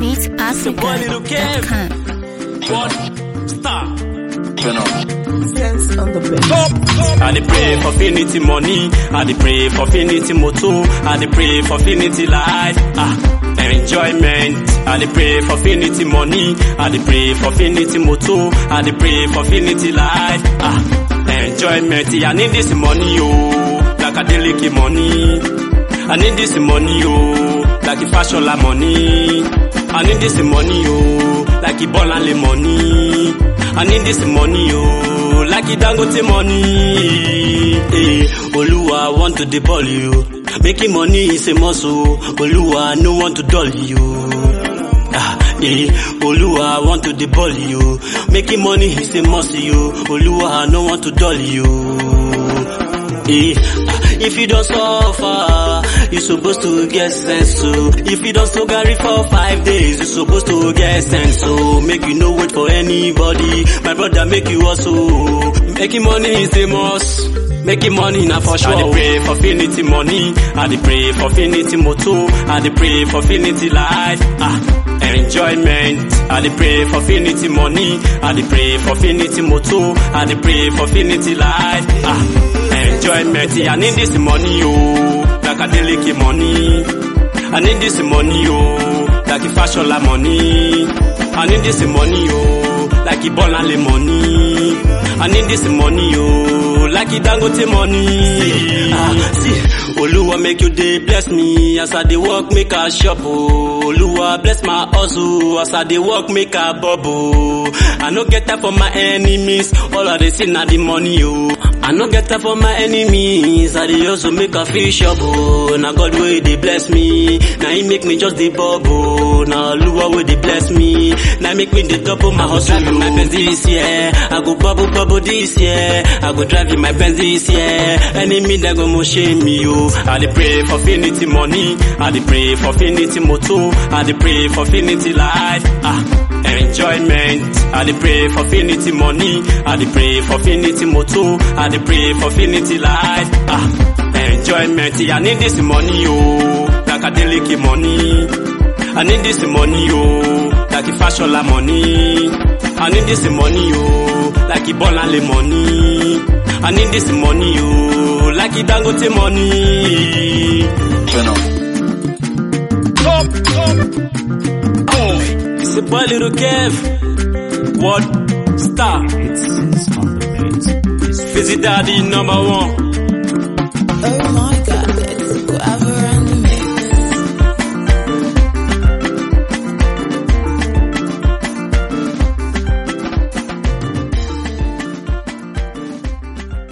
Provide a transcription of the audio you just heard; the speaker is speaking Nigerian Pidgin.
BeatsAfrica.com. What? Star. Sense on the bed. I dey pray for finity money, I dey pray for finity motor, I dey pray for finity life, enjoyment. I dey pray for finity money, I dey pray for finity motor, I dey pray for finity life, enjoyment. I need this money, oh, like a daily money. I need this money, oh, like a fashola money. I need this money, oh, like a Bolanle money. I need this money, oh, like a Dangote money. Hey, Oluwa want to deball you. Making money is a muscle. Oluwa no want to dull you. Hey, Oluwa want to deball you. Making money is a muscle. Oluwa no want to dull you. Hey, if you don't suffer, you're supposed to get sense. So if you don't so carry for 5 days, you're supposed to get sense. So make you no wait for anybody. My brother, make you also. Making money is a must. Making money now for sure. I dey pray for finity money, I dey pray for finity motor, I dey pray for finity life, enjoyment. I dey pray for finity money, I dey pray for finity motor, I dey pray for finity life, enjoyment. I need this money, oh, like a daily money. I need this money, oh, like a fashola money. I need this money, oh, like a Bolanle money. I need this money, oh, like a Dangote money. See, Oluwa make you day bless me as I dey work make a shop, oh. Oluwa bless my hustle as I dey work make a bubble. I no get time for my enemies, all I dey see na the money, oh. I no get time for my enemies, I dey also make a fish up, oh. Na God wey dey bless me, na He make me just dey bubble. Na Oluwa wey dey bless me, na make me dey double my hustle. I go drive in my Benz this year, I go bubble this year. I go drive in my Benz this year. Enemy they go mo shame me, oh. I dey pray for finity money, I dey pray for finity motor, I dey pray for finity life, enjoyment. I dey pray for finity money, I dey pray for finity motor, I dey pray for finity life, enjoyment. I need this money, oh, like a daily money. I need this money, oh, like a fashola money. I need this money, oh, like a Bolanle money. I need this money, oh, like a Dangote money. It's a boy little Kev. What? Star. It's on the beat. Fizzy Daddy #1. Oh my